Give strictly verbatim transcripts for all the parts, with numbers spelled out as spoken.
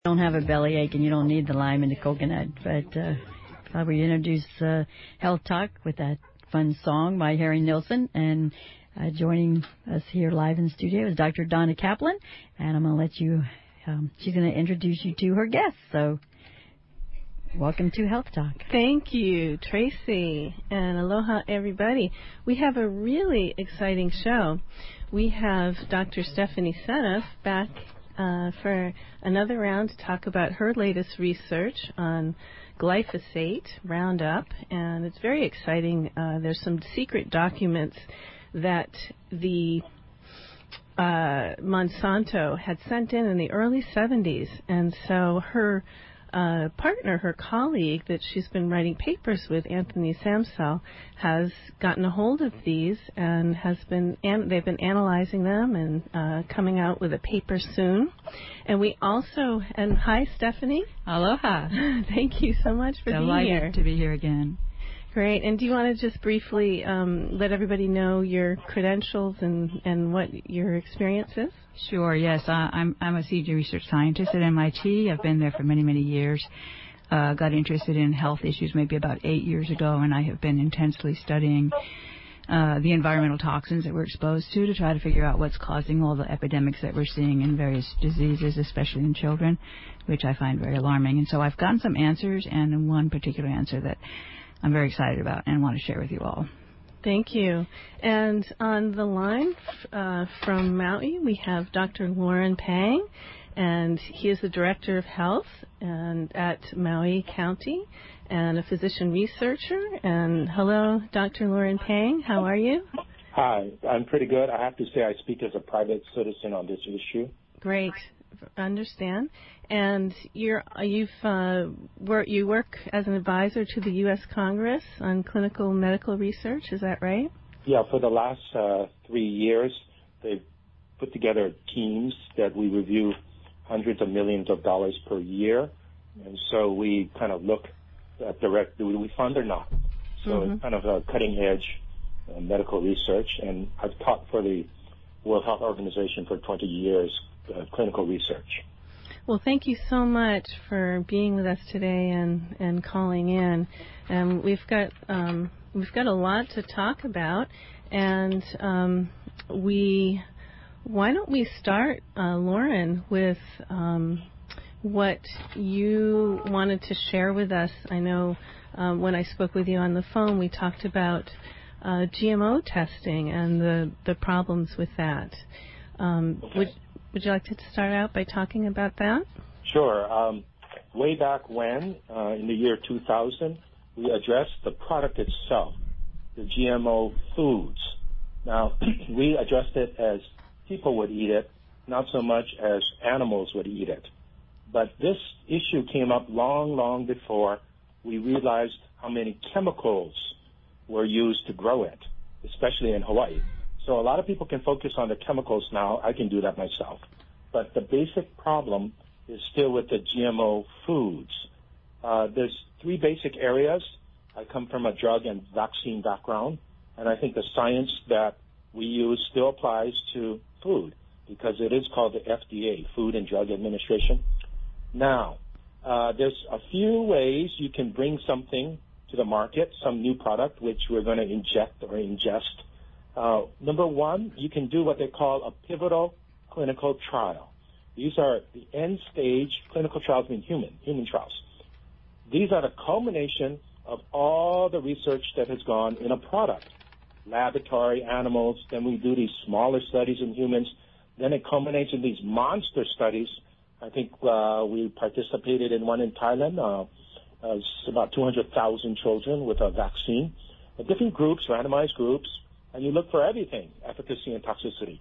Don't have a bellyache and you don't need the lime and the coconut, but uh, probably introduce uh, Health Talk with that fun song by Harry Nilsson. And uh, joining us here live in the studio is Doctor Donna Kaplan, and I'm going to let you, um, she's going to introduce you to her guests. So welcome to Health Talk. Thank you, Tracy, and aloha, everybody. We have a really exciting show. We have Doctor Stephanie Seneff back Uh, for another round to talk about her latest research on glyphosate, Roundup, and it's very exciting. Uh, there's some secret documents that the uh, Monsanto had sent in in the early seventies, and so her uh, partner, her colleague that she's been writing papers with, Anthony Samsel, has gotten a hold of these and has been an- they've been analyzing them and uh, coming out with a paper soon. And we also and hi Stephanie. Aloha. Thank you so much for Delighted being here. to be here again. Great. And do you want to just briefly um, let everybody know your credentials and, and what your experience is? Sure, yes. I, I'm I'm a senior research scientist at M I T. I've been there for many, many years. Uh, got interested in health issues maybe about eight years ago, and I have been intensely studying uh, the environmental toxins that we're exposed to to try to figure out what's causing all the epidemics that we're seeing in various diseases, especially in children, which I find very alarming. And so I've gotten some answers, and one particular answer that I'm very excited about and want to share with you all. Thank you. And on the line uh, from Maui, we have Doctor Lauren Pang, and he is the Director of Health and at Maui County and a physician researcher. And hello, Doctor Lauren Pang. How are you? Hi. I'm pretty good. I have to say I speak as a private citizen on this issue. Great. Understand. And you're you've uh, work you work as an advisor to the U S Congress on clinical medical research. Is that right? Yeah. For the last uh, three years, they've put together teams that we review hundreds of millions of dollars per year, and so we kind of look at direct do we fund or not. So mm-hmm. It's kind of a cutting edge uh, medical research, and I've taught for the World Health Organization for twenty years. Uh, clinical research. Well, thank you so much for being with us today and, and calling in. And we've got um, we've got a lot to talk about. And um, we why don't we start, uh, Lauren, with um, what you wanted to share with us? I know um, when I spoke with you on the phone, we talked about uh, G M O testing and the the problems with that. Um, okay. would Would you like to start out by talking about that? Sure. Um, way back when, uh, in the year two thousand, we addressed the product itself, the G M O foods. Now, we addressed it as people would eat it, not so much as animals would eat it. But this issue came up long, long before we realized how many chemicals were used to grow it, especially in Hawaii. So a lot of people can focus on the chemicals now. I can do that myself. But the basic problem is still with the G M O foods. Uh, there's three basic areas. I come from a drug and vaccine background, and I think the science that we use still applies to food because it is called the F D A, Food and Drug Administration. Now, uh, there's a few ways you can bring something to the market, some new product, which we're going to inject or ingest. Uh, number one, you can do what they call a pivotal clinical trial. These are the end-stage clinical trials in human, human trials. These are the culmination of all the research that has gone in a product, laboratory, animals, then we do these smaller studies in humans, then it culminates in these monster studies. I think uh, we participated in one in Thailand. Uh, uh, it's about two hundred thousand children with a vaccine. Uh, different groups, randomized groups, and you look for everything, efficacy and toxicity.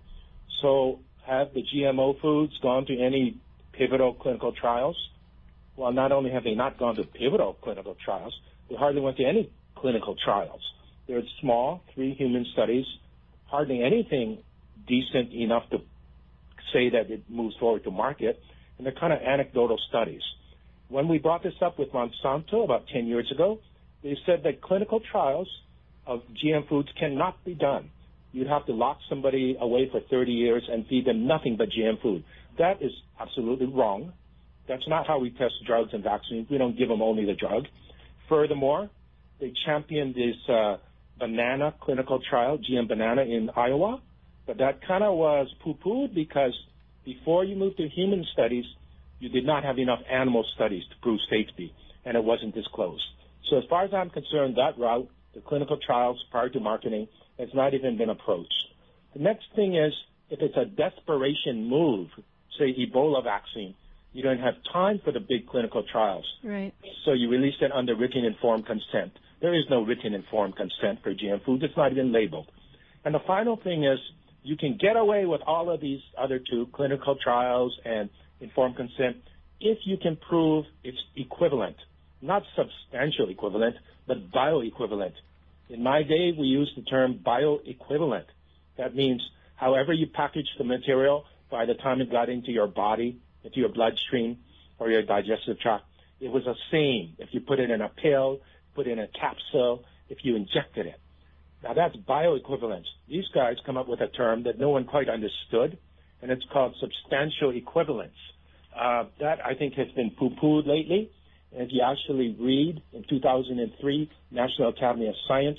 So have the G M O foods gone to any pivotal clinical trials? Well, not only have they not gone to pivotal clinical trials, they hardly went to any clinical trials. They're small, three human studies, hardly anything decent enough to say that it moves forward to market, and they're kind of anecdotal studies. When we brought this up with Monsanto about ten years ago, they said that clinical trials of G M foods cannot be done. You'd have to lock somebody away for thirty years and feed them nothing but G M food. That is absolutely wrong. That's not how we test drugs and vaccines. We don't give them only the drug. Furthermore, they championed this uh, banana clinical trial, G M banana in Iowa, but that kind of was poo-pooed because before you moved to human studies, you did not have enough animal studies to prove safety, and it wasn't disclosed. So as far as I'm concerned, that route, the clinical trials prior to marketing, has not even been approached. The next thing is, if it's a desperation move, say Ebola vaccine, you don't have time for the big clinical trials. Right. So you release it under written informed consent. There is no written informed consent for G M foods. It's not even labeled. And the final thing is, you can get away with all of these other two, clinical trials and informed consent, if you can prove it's equivalent, not substantial equivalent, but bioequivalent. In my day, we used the term bioequivalent. That means however you package the material, by the time it got into your body, into your bloodstream or your digestive tract, it was the same. If you put it in a pill, put it in a capsule, if you injected it. Now that's bioequivalence. These guys come up with a term that no one quite understood, and it's called substantial equivalence. Uh, that, I think, has been poo-pooed lately. And if you actually read in two thousand three, National Academy of Science,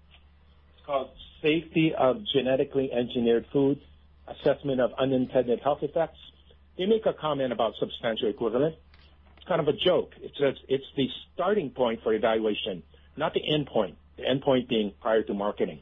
it's called Safety of Genetically Engineered Food, Assessment of Unintended Health Effects. They make a comment about substantial equivalent. It's kind of a joke. It says it's the starting point for evaluation, not the end point, the end point being prior to marketing.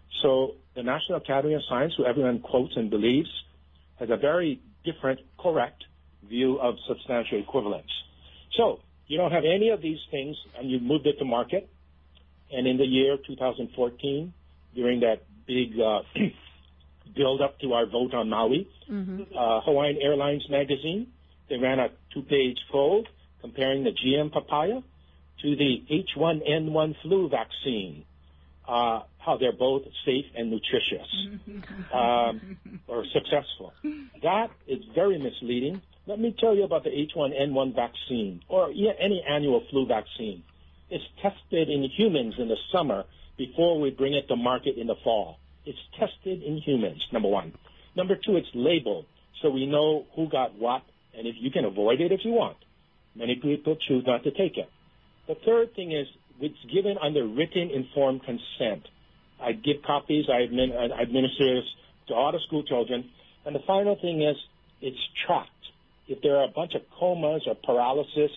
So the National Academy of Science, who everyone quotes and believes, has a very different, correct view of substantial equivalence. So you don't have any of these things, and you've moved it to market. And in the year two thousand fourteen, during that big uh, build-up to our vote on Maui, mm-hmm. uh, Hawaiian Airlines magazine, they ran a two-page fold comparing the G M papaya to the H one N one flu vaccine, uh, how they're both safe and nutritious um, or successful. That is very misleading. Let me tell you about the H one N one vaccine or any annual flu vaccine. It's tested in humans in the summer before we bring it to market in the fall. It's tested in humans, number one. Number two, it's labeled so we know who got what, and if you can avoid it if you want. Many people choose not to take it. The third thing is it's given under written informed consent. I give copies, I administer this to all the school children. And the final thing is it's tracked. If there are a bunch of comas or paralysis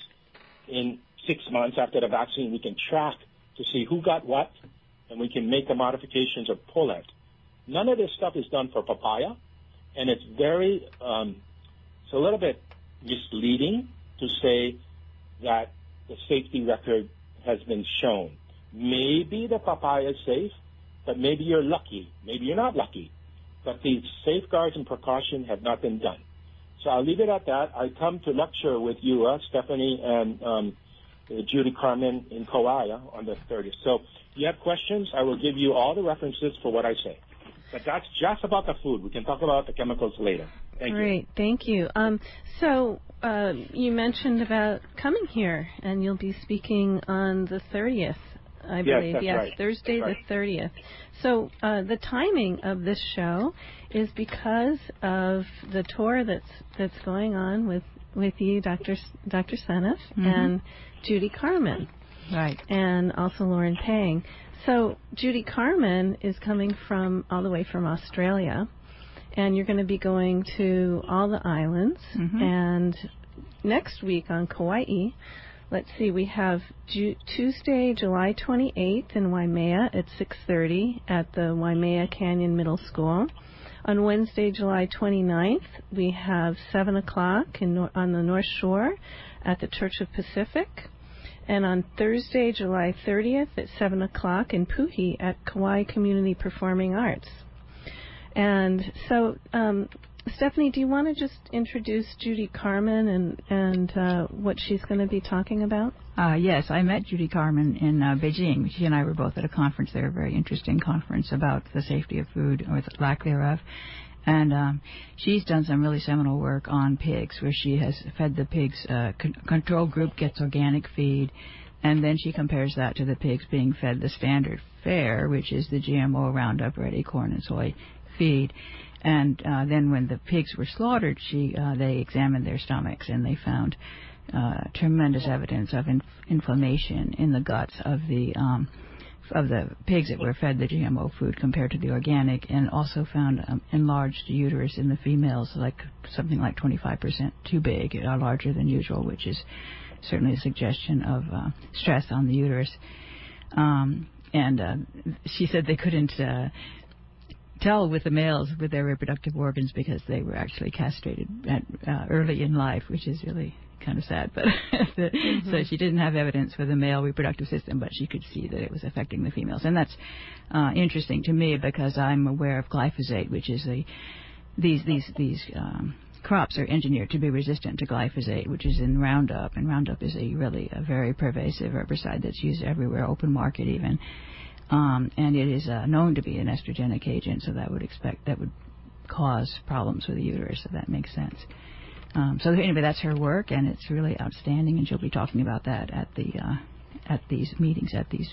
in six months after the vaccine, we can track to see who got what, and we can make the modifications or pull it. None of this stuff is done for papaya, and it's very, um, it's a little bit misleading to say that the safety record has been shown. Maybe the papaya is safe, but maybe you're lucky. Maybe you're not lucky. But the safeguards and precautions have not been done. So I'll leave it at that. I come to lecture with you, uh, Stephanie and um, Judy Carmen in Kauai on the thirtieth. So if you have questions, I will give you all the references for what I say. But that's just about the food. We can talk about the chemicals later. Thank Great. you. Great. Thank you. Um, so uh, you mentioned about coming here, and you'll be speaking on the thirtieth, I yes, believe. That's yes, right. Thursday that's right. the thirtieth. So uh, the timing of this show is because of the tour that's that's going on with, with you, Doctor Doctor Seneff, mm-hmm. and Judy Carmen. Right. And also Lauren Pang. So Judy Carmen is coming from all the way from Australia, and you're going to be going to all the islands. Mm-hmm. And next week on Kauai, let's see, we have Ju- Tuesday, July twenty-eighth in Waimea at six thirty at the Waimea Canyon Middle School. On Wednesday, July twenty-ninth, we have seven o'clock in, on the North Shore at the Church of Pacific. And on Thursday, July thirtieth at seven o'clock in Puhi at Kauai Community Performing Arts. And so, um, Stephanie, do you want to just introduce Judy Carmen and, and uh, what she's going to be talking about? Uh, yes, I met Judy Carmen in uh, Beijing. She and I were both at a conference there, a very interesting conference about the safety of food, or the lack thereof. And um, she's done some really seminal work on pigs, where she has fed the pigs, uh, con- control group gets organic feed, and then she compares that to the pigs being fed the standard fare, which is the G M O Roundup Ready corn and soy feed. And uh, then when the pigs were slaughtered, she uh, they examined their stomachs, and they found uh, tremendous evidence of inf- inflammation in the guts of the um, of the pigs that were fed the G M O food compared to the organic, and also found um, enlarged uterus in the females, like something like twenty-five percent too big, or larger than usual, which is certainly a suggestion of uh, stress on the uterus. Um, and uh, she said they couldn't uh, tell with the males with their reproductive organs because they were actually castrated at, uh, early in life, which is really kind of sad. But the, mm-hmm. So she didn't have evidence for the male reproductive system, but she could see that it was affecting the females. And that's uh, interesting to me because I'm aware of glyphosate, which is a these these these um, crops are engineered to be resistant to glyphosate, which is in Roundup, and Roundup is a really a very pervasive herbicide that's used everywhere, open market even. Um, and it is uh, known to be an estrogenic agent, so that would expect that would cause problems with the uterus. So that makes sense. Um, so anyway, that's her work, and it's really outstanding. And she'll be talking about that at the uh, at these meetings, at these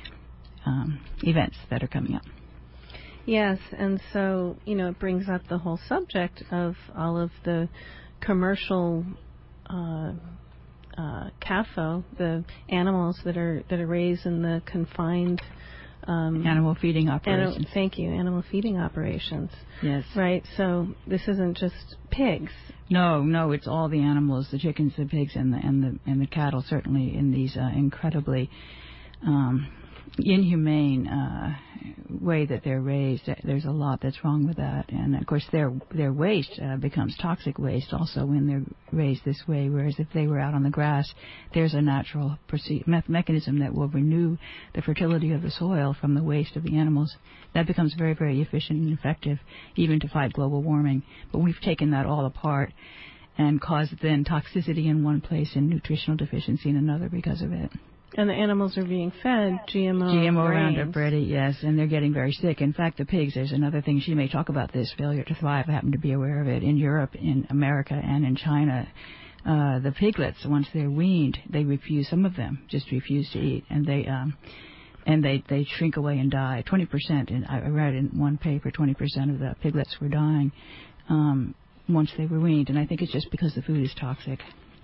um, events that are coming up. Yes, and so you know it brings up the whole subject of all of the commercial uh, uh, C A F O, the animals that are that are raised in the confined. Um, animal feeding operations. Animal, thank you, animal feeding operations. Yes. Right, so this isn't just pigs. No, no, it's all the animals, the chickens, the pigs, and the and the and the cattle. Certainly, in these uh, incredibly um, inhumane uh, way that they're raised, there's a lot that's wrong with that. And of course, their their waste uh, becomes toxic waste also when they're raised this way. Whereas if they were out on the grass, there's a natural proce- me- mechanism that will renew the fertility of the soil from the waste of the animals. That becomes very, very efficient and effective, even to fight global warming. But we've taken that all apart and caused then toxicity in one place and nutritional deficiency in another because of it. And the animals are being fed G M O G M O grains. Roundup Ready, yes, and they're getting very sick. In fact, the pigs, there's another thing she may talk about this, failure to thrive. I happen to be aware of it. In Europe, in America, and in China, uh, the piglets, once they're weaned, they refuse, some of them just refuse to eat, and they um, and they, they shrink away and die. twenty percent, and I read in one paper, twenty percent of the piglets were dying um, once they were weaned, and I think it's just because the food is toxic.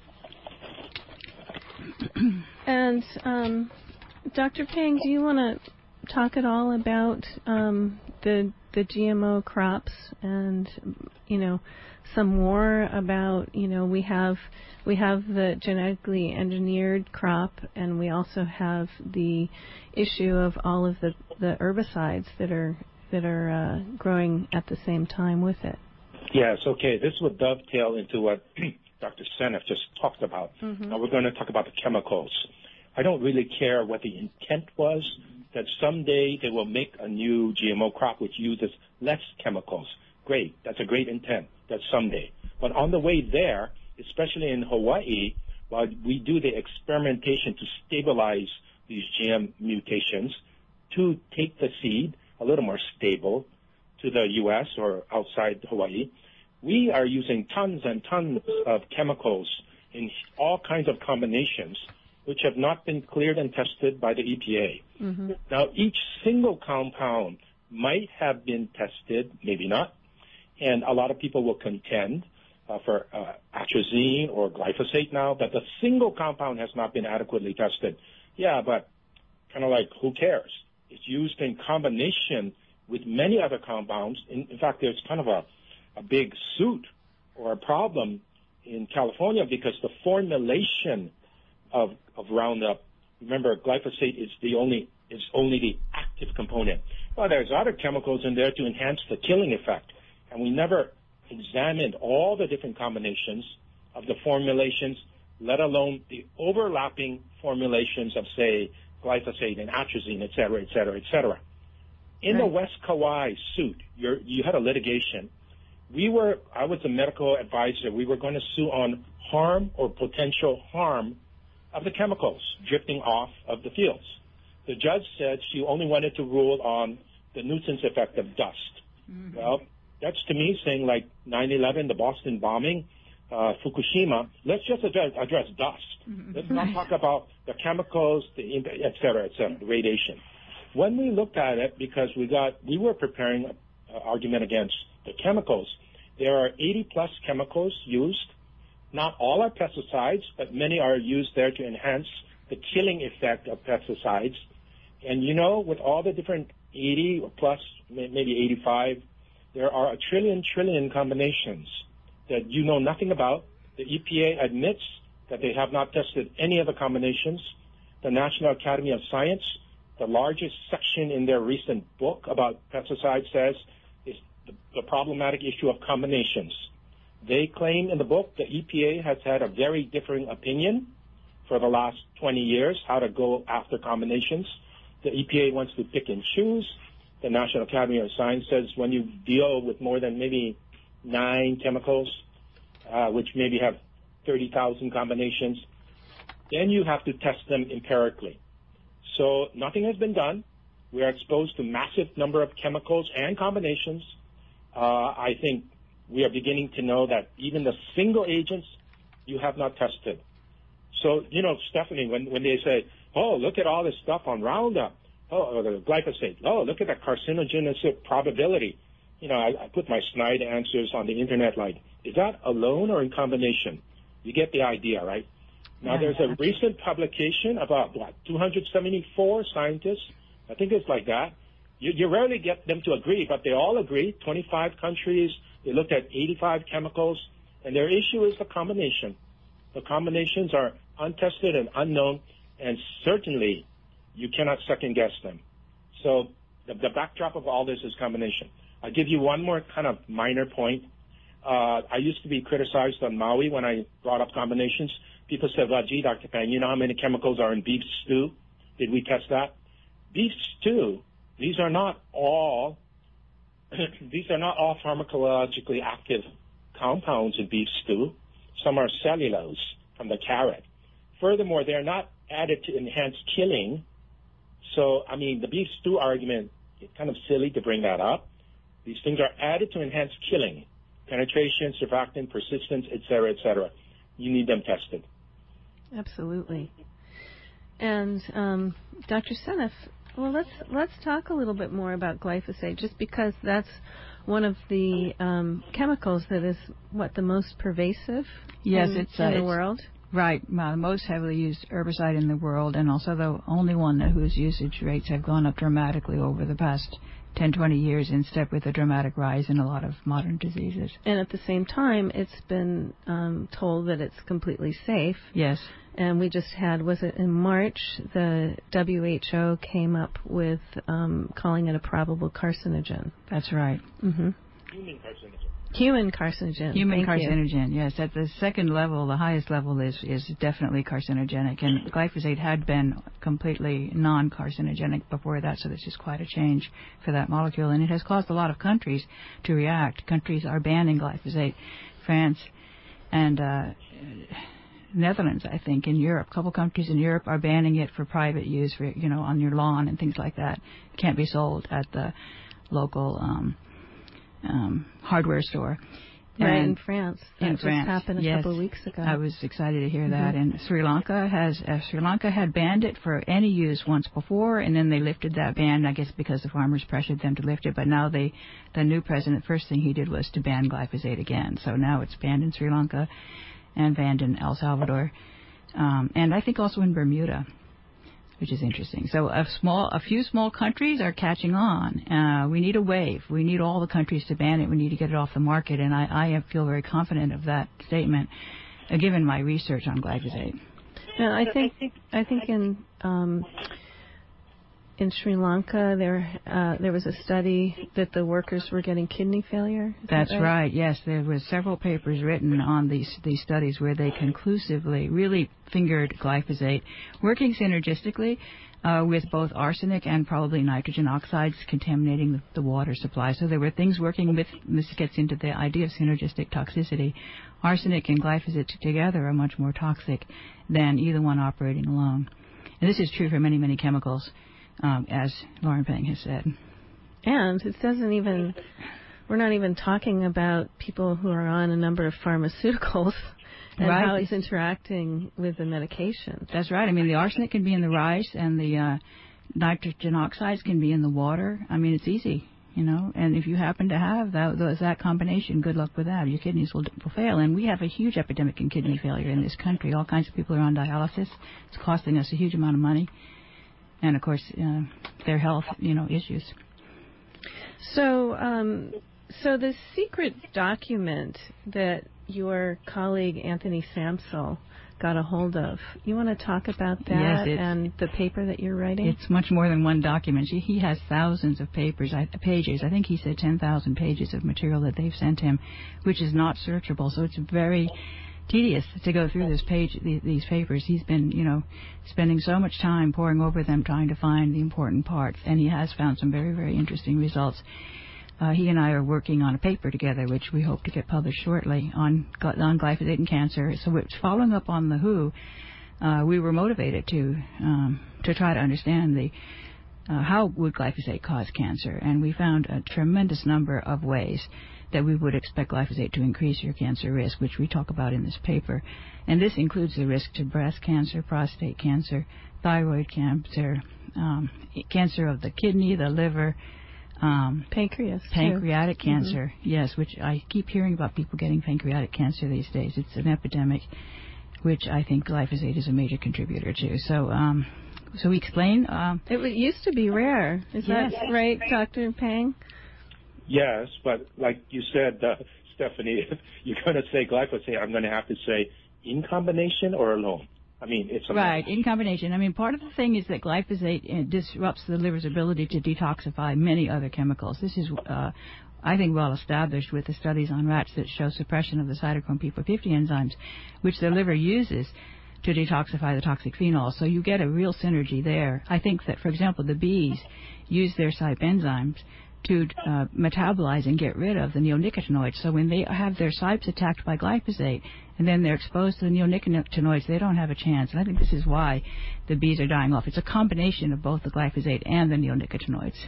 And um, Doctor Peng, do you want to talk at all about um, the the G M O crops and you know some more about you know we have we have the genetically engineered crop, and we also have the issue of all of the, the herbicides that are that are uh, growing at the same time with it. Yes. Okay. This would dovetail into what Doctor Seneff just talked about. Mm-hmm. Now we're going to talk about the chemicals. I don't really care what the intent was, that someday they will make a new G M O crop which uses less chemicals. Great. That's a great intent. That's someday. But on the way there, especially in Hawaii, while we do the experimentation to stabilize these G M mutations, to take the seed a little more stable to the U S or outside Hawaii, we are using tons and tons of chemicals in all kinds of combinations which have not been cleared and tested by the E P A. Mm-hmm. Now, each single compound might have been tested, maybe not, and a lot of people will contend uh, for uh, atrazine or glyphosate now that the single compound has not been adequately tested. Yeah, but kind of like, who cares? It's used in combination with many other compounds. In, in fact, there's kind of a a big suit or a problem in California because the formulation of, of Roundup, remember glyphosate is the only is only the active component. Well, there's other chemicals in there to enhance the killing effect, and we never examined all the different combinations of the formulations, let alone the overlapping formulations of, say, glyphosate and atrazine, et cetera, et cetera, et cetera. In right. the West Kauai suit, you're, you had a litigation. We were, I was a medical advisor. We were going to sue on harm or potential harm of the chemicals drifting off of the fields. The judge said she only wanted to rule on the nuisance effect of dust. Mm-hmm. Well, that's to me saying like nine eleven, the Boston bombing, uh, Fukushima. Let's just address, address dust. Mm-hmm. Let's not talk about the chemicals, the et cetera, et cetera, the radiation. When we looked at it, because we got, we were preparing a uh, argument against the chemicals. There are eighty plus chemicals used. Not all are pesticides, but many are used there to enhance the killing effect of pesticides. And you know, with all the different eighty plus, maybe eighty-five, there are a trillion trillion combinations that you know nothing about. The E P A admits that they have not tested any of the combinations. The National Academy of Science, the largest section in their recent book about pesticides, says is the, the problematic issue of combinations. They claim in the book the E P A has had a very differing opinion for the last twenty years how to go after combinations. The E P A wants to pick and choose. The National Academy of Science says when you deal with more than maybe nine chemicals, uh, which maybe have thirty thousand combinations, then you have to test them empirically. So nothing has been done. We are exposed to massive number of chemicals and combinations. Uh, I think we are beginning to know that even the single agents you have not tested. So, you know, Stephanie, when, when they say, oh, look at all this stuff on Roundup, oh, or the glyphosate, oh, look at that carcinogenicity probability. You know, I, I put my snide answers on the internet like, is that alone or in combination? You get the idea, right? Now, yeah, there's a absolutely. recent publication about, what, two hundred seventy-four scientists, I think it's like that. You, you rarely get them to agree, but they all agree, twenty-five countries, they looked at eighty-five chemicals, and their issue is the combination. The combinations are untested and unknown, and certainly you cannot second-guess them. So the, the backdrop of all this is combination. I'll give you one more kind of minor point. Uh, I used to be criticized on Maui when I brought up combinations. People said, well, gee, Doctor Pang, you know how many chemicals are in beef stew? Did we test that? Beef stew, these are not all, these are not all pharmacologically active compounds in beef stew. Some are cellulose from the carrot. Furthermore, they're not added to enhance killing. So, I mean, the beef stew argument, it's kind of silly to bring that up. These things are added to enhance killing, penetration, surfactant, persistence, et cetera, et cetera. You need them tested. Absolutely. And um, Doctor Seneff, well, let's let's talk a little bit more about glyphosate, just because that's one of the um, chemicals that is what the most pervasive yes, in, it's, uh, in the it's, world. Right, uh, the most heavily used herbicide in the world, and also the only one whose usage rates have gone up dramatically over the past ten, twenty years, in step with a dramatic rise in a lot of modern diseases. And at the same time, it's been um, told that it's completely safe. Yes. And we just had, was it in March, the W H O came up with um, calling it a probable carcinogen. That's right. Mm-hmm. Human carcinogen. Human carcinogen. Human Thank carcinogen, you. yes. At the second level, the highest level is, is definitely carcinogenic. And glyphosate had been completely non-carcinogenic before that, so this is quite a change for that molecule. And it has caused a lot of countries to react. Countries are banning glyphosate. France and uh, Netherlands, I think, in Europe. A couple countries in Europe are banning it for private use, for, you know, on your lawn and things like that. It can't be sold at the local um Um, hardware store. Right, and in France. That in just France, happened a yes, couple of weeks ago. I was excited to hear mm-hmm. that. And Sri Lanka has uh, Sri Lanka had banned it for any use once before, and then they lifted that ban, I guess because the farmers pressured them to lift it. But now they, the new president, first thing he did was to ban glyphosate again. So now it's banned in Sri Lanka and banned in El Salvador, um, and I think also in Bermuda, which is interesting. So a small, a few small countries are catching on. Uh, we need a wave. We need all the countries to ban it. We need to get it off the market, and I, I feel very confident of that statement, uh, given my research on glyphosate. And I think I think in um, in Sri Lanka there uh, there was a study that the workers were getting kidney failure. Is That's that right? right. Yes, there were several papers written on these these studies where they conclusively really fingered glyphosate, working synergistically uh, with both arsenic and probably nitrogen oxides contaminating the, the water supply. So there were things working with. This gets into the idea of synergistic toxicity. Arsenic and glyphosate together are much more toxic than either one operating alone. And this is true for many, many chemicals, um, as Lauren Pang has said. And it doesn't even, we're not even talking about people who are on a number of pharmaceuticals and right. how it's interacting with the medication. That's right. I mean, the arsenic can be in the rice, and the uh, nitrogen oxides can be in the water. I mean, it's easy. You know, and if you happen to have that, those, that combination, good luck with that. Your kidneys will, will fail. And we have a huge epidemic in kidney failure in this country. All kinds of people are on dialysis. It's costing us a huge amount of money. And, of course, uh, their health, you know, issues. So, um, so the secret document that your colleague Anthony Samsel got a hold of, you want to talk about that yes, and the paper that you're writing? It's much more than one document. He has thousands of papers, pages. I think he said ten thousand pages of material that they've sent him, which is not searchable. So it's very tedious to go through this page, these papers. He's been, you know, spending so much time poring over them, trying to find the important parts, and he has found some very, very interesting results. Uh, he and I are working on a paper together, which we hope to get published shortly, on on glyphosate and cancer. So it's following up on the W H O. Uh, we were motivated to um, to try to understand the uh, how would glyphosate cause cancer, and we found a tremendous number of ways that we would expect glyphosate to increase your cancer risk, which we talk about in this paper. And this includes the risk to breast cancer, prostate cancer, thyroid cancer, um, cancer of the kidney, the liver, Um, pancreas, pancreatic too. cancer, mm-hmm. yes, which I keep hearing about people getting pancreatic cancer these days. It's an epidemic, which I think glyphosate is a major contributor to. So, um, so we explain. Um, it used to be rare. Is yes. that right, Doctor Pang? Yes, but like you said, uh, Stephanie, if you're going to say glyphosate, I'm going to have to say in combination or alone. I mean, it's a right, mess. in combination. I mean, part of the thing is that glyphosate uh, disrupts the liver's ability to detoxify many other chemicals. This is, uh, I think, well established with the studies on rats that show suppression of the cytochrome P four fifty enzymes, which the liver uses to detoxify the toxic phenols. So you get a real synergy there. I think that, for example, the bees use their cyp enzymes to uh, metabolize and get rid of the neonicotinoids. So when they have their cyps attacked by glyphosate and then they're exposed to the neonicotinoids, they don't have a chance. And I think this is why the bees are dying off. It's a combination of both the glyphosate and the neonicotinoids.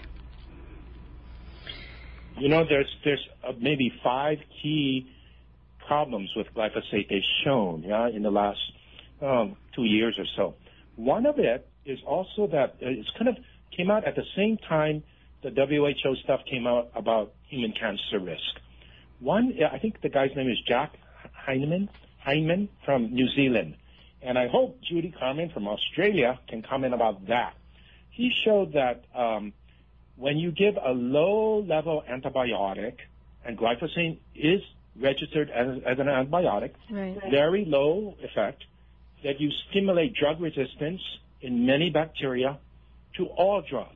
You know, there's there's uh, maybe five key problems with glyphosate they've shown, yeah, in the last um, two years or so. One of it is also that it's kind of came out at the same time the W H O stuff came out about human cancer risk. One, I think the guy's name is Jack Heinemann, Heinemann from New Zealand. And I hope Judy Carmen from Australia can comment about that. He showed that um, when you give a low-level antibiotic, and glyphosate is registered as, as an antibiotic, right. very low effect, that you stimulate drug resistance in many bacteria to all drugs.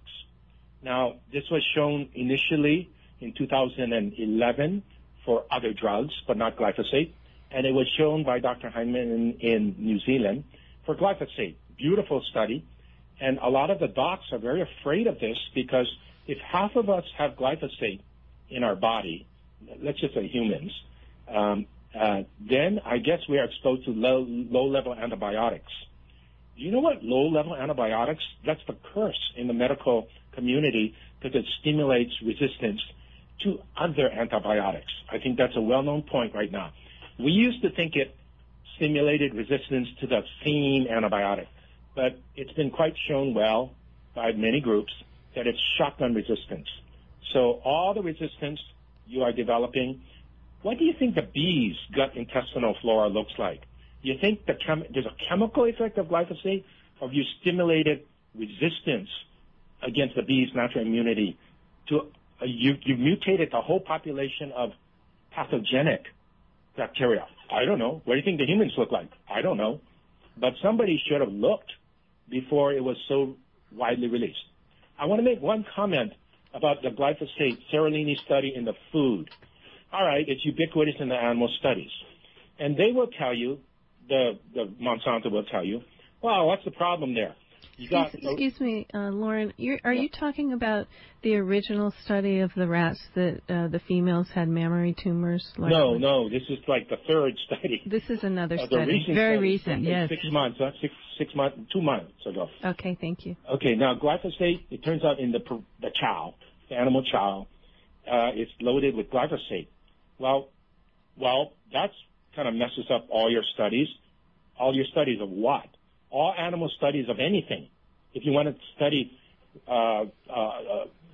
Now, this was shown initially in two thousand eleven for other drugs, but not glyphosate. And it was shown by Doctor Heinemann in, in New Zealand for glyphosate. Beautiful study. And a lot of the docs are very afraid of this because if half of us have glyphosate in our body, let's just say humans, um, uh, then I guess we are exposed to low, low-level antibiotics. Do you know what low-level antibiotics? That's the curse in the medical community because it stimulates resistance to other antibiotics. I think that's a well-known point right now. We used to think it stimulated resistance to the same antibiotic, but it's been quite shown well by many groups that it's shotgun resistance. So all the resistance you are developing, what do you think the bee's gut intestinal flora looks like? Do you think the chem- there's a chemical effect of glyphosate, or have you stimulated resistance against the bee's natural immunity? To uh, you, you mutated the whole population of pathogenic bacteria. I don't know. What do you think the humans look like? I don't know. But somebody should have looked before it was so widely released. I want to make one comment about the glyphosate Seralini study in the food. All right, it's ubiquitous in the animal studies. And they will tell you, the, the Monsanto will tell you, well, what's the problem there? You got, excuse, excuse me, uh, Lauren, you're, are yeah. you talking about the original study of the rats that uh, the females had mammary tumors? Like no, no, this is like the third study. This is another uh, study. Recent Very study, recent, yes. Six months, uh, six, six months, two months ago. Okay, thank you. Okay, now glyphosate, it turns out in the the chow, the animal chow, uh, it's loaded with glyphosate. Well, well, that's kind of messes up all your studies. All your studies of what? All animal studies of anything. If you want to study uh, uh,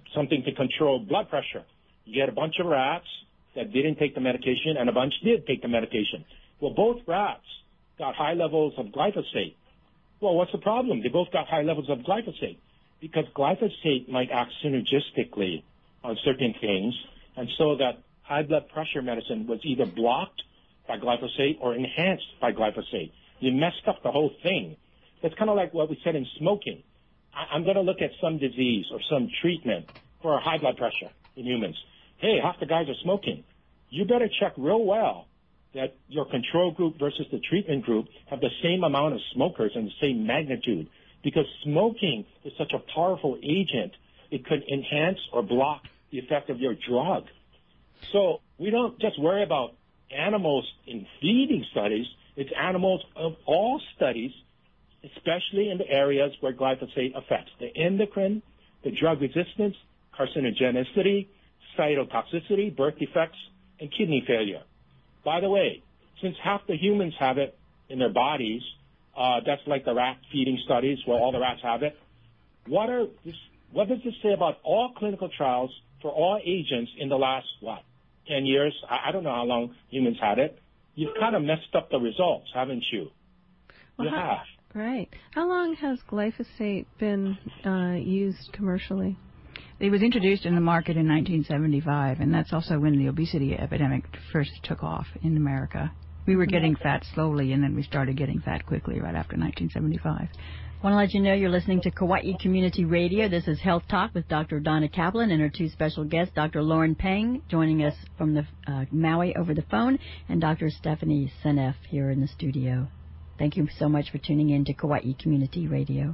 something to control blood pressure. You get a bunch of rats that didn't take the medication and a bunch did take the medication. Well, both rats got high levels of glyphosate. Well, what's the problem? They both got high levels of glyphosate because glyphosate might act synergistically on certain things, and so that high blood pressure medicine was either blocked by glyphosate or enhanced by glyphosate. You messed up the whole thing. It's kind of like what we said in smoking. I- I'm going to look at some disease or some treatment for high blood pressure in humans. Hey, half the guys are smoking. You better check real well that your control group versus the treatment group have the same amount of smokers and the same magnitude, because smoking is such a powerful agent, it could enhance or block the effect of your drug. So we don't just worry about animals in feeding studies. It's animals of all studies, especially in the areas where glyphosate affects the endocrine, the drug resistance, carcinogenicity, cytotoxicity, birth defects, and kidney failure. By the way, since half the humans have it in their bodies, uh, that's like the rat feeding studies where all the rats have it. What are this, what does this say about all clinical trials for all agents in the last, what, ten years? I, I don't know how long humans had it. You've kind of messed up the results, haven't you? Well, you how, have. Right. How long has glyphosate been uh, used commercially? It was introduced in the market in nineteen seventy-five, and that's also when the obesity epidemic first took off in America. We were getting fat slowly, and then we started getting fat quickly right after nineteen seventy-five. I want to let you know you're listening to Kauai Community Radio. This is Health Talk with Doctor Donna Kaplan and her two special guests, Doctor Lauren Peng, joining us from the uh, Maui over the phone, and Doctor Stephanie Seneff here in the studio. Thank you so much for tuning in to Kauai Community Radio.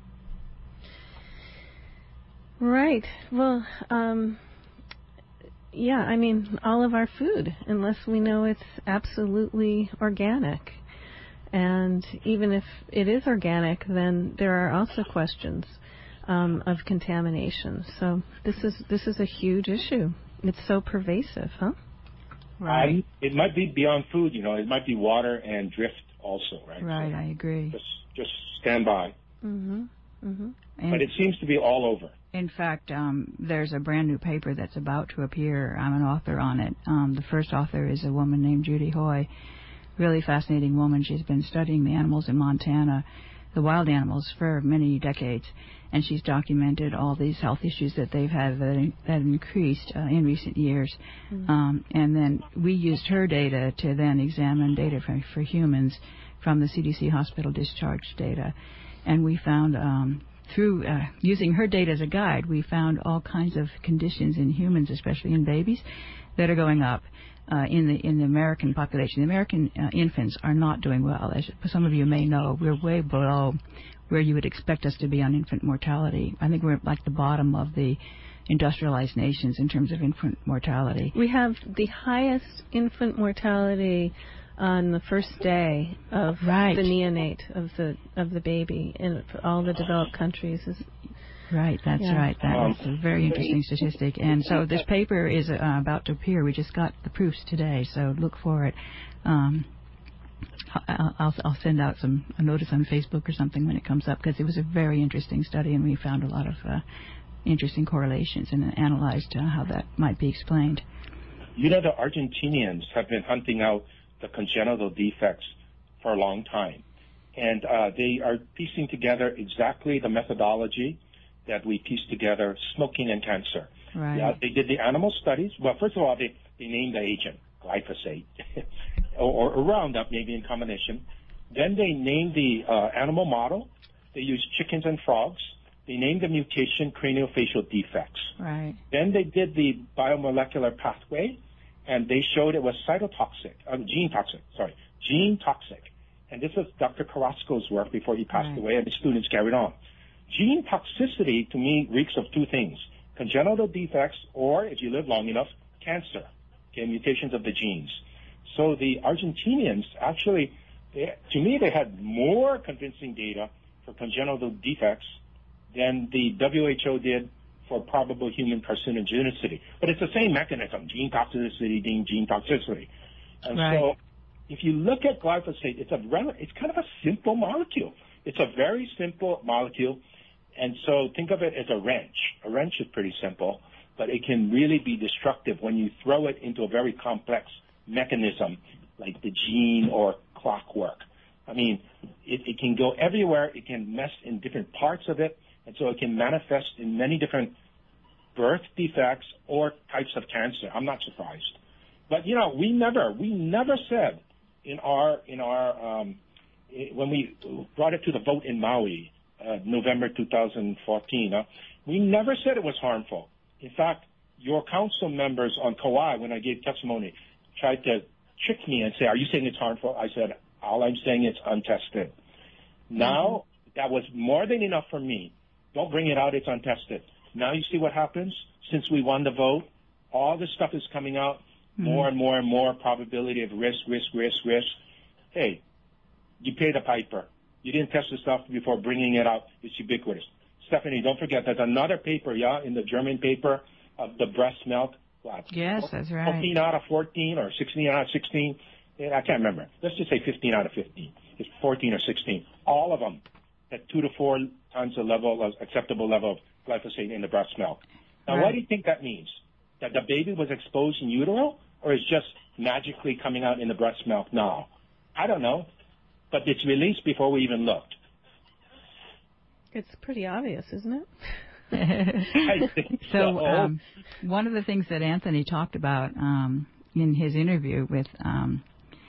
Right. Well, um, yeah, I mean, all of our food, unless we know it's absolutely organic. And even if it is organic, then there are also questions um, of contamination. So this is this is a huge issue. It's so pervasive, huh? Right. Um, it might be beyond food, you know. It might be water and drift also, right? Right, so I agree. Just, just stand by. Mm-hmm. Mm-hmm. But it seems to be all over. In fact, um, there's a brand new paper that's about to appear. I'm an author on it. Um, the first author is a woman named Judy Hoy. Really fascinating woman. She's been studying the animals in Montana, the wild animals, for many decades, and she's documented all these health issues that they've had that, that increased uh, in recent years. Mm-hmm. Um, and then we used her data to then examine data for, for humans from the C D C hospital discharge data, and we found um, through uh, using her data as a guide, we found all kinds of conditions in humans, especially in babies, that are going up. Uh, in the in the American population, the American uh, infants are not doing well. As some of you may know, we're way below where you would expect us to be on infant mortality. I think we're at like the bottom of the industrialized nations in terms of infant mortality. We have the highest infant mortality on the first day of right. the neonate of the of the baby in all the developed countries. Is Right, that's yeah. right. That um, is a very interesting statistic. And so this paper is uh, about to appear. We just got the proofs today, so look for it. Um, I'll, I'll, I'll send out some a notice on Facebook or something when it comes up, because it was a very interesting study, and we found a lot of uh, interesting correlations and analyzed uh, how that might be explained. You know, the Argentinians have been hunting out the congenital defects for a long time, and uh, they are piecing together exactly the methodology that we pieced together smoking and cancer. Right. Yeah, they did the animal studies. Well, first of all, they, they named the agent glyphosate or, or Roundup, maybe in combination. Then they named the uh, animal model. They used chickens and frogs. They named the mutation craniofacial defects. Right. Then they did the biomolecular pathway, and they showed it was cytotoxic, uh, gene toxic, sorry, gene toxic. And this was Doctor Carrasco's work before he passed right. away, and the students carried on. Gene toxicity, to me, reeks of two things: congenital defects, or, if you live long enough, cancer, okay, mutations of the genes. So the Argentinians actually, they, to me, they had more convincing data for congenital defects than the W H O did for probable human carcinogenicity. But it's the same mechanism, gene toxicity, gene, gene toxicity. And right. so if you look at glyphosate, it's a rel- it's kind of a simple molecule. It's a very simple molecule. And so think of it as a wrench. A wrench is pretty simple, but it can really be destructive when you throw it into a very complex mechanism like the gene or clockwork. I mean, it, it can go everywhere. It can mess in different parts of it, and so it can manifest in many different birth defects or types of cancer. I'm not surprised. But, you know, we never, we never said in our, in our, um, when we brought it to the vote in Maui, uh, November two thousand fourteen, uh, we never said it was harmful. In fact, your council members on Kauai, when I gave testimony, tried to trick me and say, are you saying it's harmful? I said, all I'm saying is untested. Now, mm-hmm. that was more than enough for me. Don't bring it out, it's untested. Now you see what happens? Since we won the vote, all this stuff is coming out, mm-hmm. more and more and more probability of risk, risk, risk, risk. Hey, you pay the piper. You didn't test the stuff before bringing it out. It's ubiquitous. Stephanie, don't forget, there's another paper, yeah, in the German paper of the breast milk. What, yes, that's right. fourteen out of fourteen or sixteen out of sixteen. I can't remember. Let's just say fifteen out of fifteen. It's fourteen or sixteen. All of them at two to four times the level of acceptable level of glyphosate in the breast milk. Now, right. What do you think that means? That the baby was exposed in utero, or is just magically coming out in the breast milk now? I don't know, but it's released before we even looked. It's pretty obvious, isn't it? I think so. so um, one of the things that Anthony talked about um, in his interview with, um,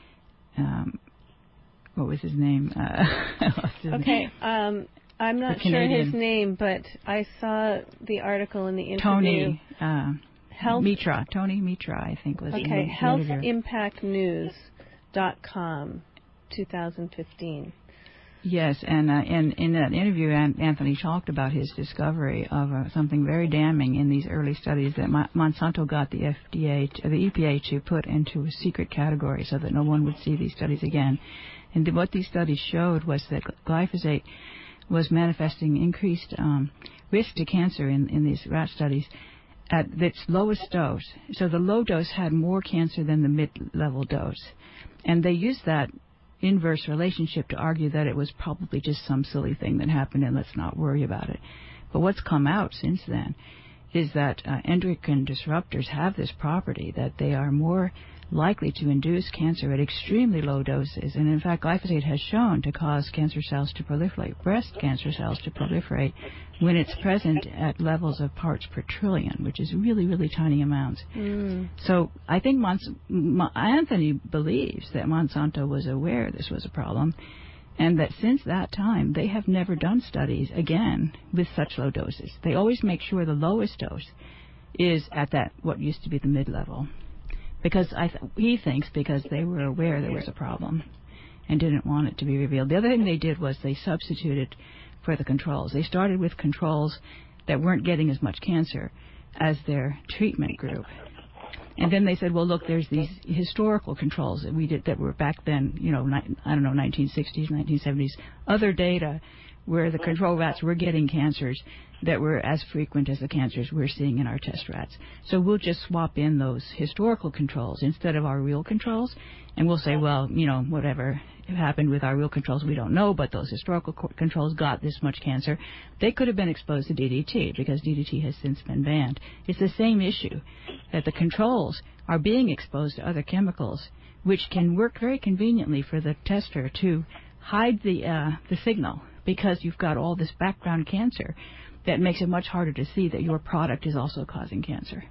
um, what was his name? Uh, his okay, name. Um, I'm not sure his name, but I saw the article in the interview. Tony uh, Health Mitra. Tony Mitra, I think, was okay, the Okay, health impact news dot com, twenty fifteen. Yes, and uh, in, in that interview, Anthony talked about his discovery of uh, something very damning in these early studies that Monsanto got the F D A, to, the E P A, to put into a secret category so that no one would see these studies again. And what these studies showed was that glyphosate was manifesting increased um, risk to cancer in, in these rat studies at its lowest dose. So the low dose had more cancer than the mid-level dose. And they used that inverse relationship to argue that it was probably just some silly thing that happened and let's not worry about it. But what's come out since then is that uh, endocrine disruptors have this property that they are more likely to induce cancer at extremely low doses. And in fact, glyphosate has shown to cause cancer cells to proliferate, breast cancer cells to proliferate, when it's present at levels of parts per trillion, which is really, really tiny amounts. Mm. So I think Mons- Mo- Anthony believes that Monsanto was aware this was a problem, and that since that time, they have never done studies again with such low doses. They always make sure the lowest dose is at that, what used to be the mid-level. Because I th- he thinks because they were aware there was a problem and didn't want it to be revealed. The other thing they did was they substituted for the controls. They started with controls that weren't getting as much cancer as their treatment group. And then they said, well, look, there's these historical controls that we did that were back then, you know, ni- I don't know, nineteen sixties, nineteen seventies, other data where the control rats were getting cancers that were as frequent as the cancers we're seeing in our test rats. So we'll just swap in those historical controls instead of our real controls, and we'll say, well, you know, whatever happened with our real controls, we don't know, but those historical co- controls got this much cancer. They could have been exposed to D D T because D D T has since been banned. It's the same issue, that the controls are being exposed to other chemicals, which can work very conveniently for the tester to hide the uh, the signal, because you've got all this background cancer that makes it much harder to see that your product is also causing cancer.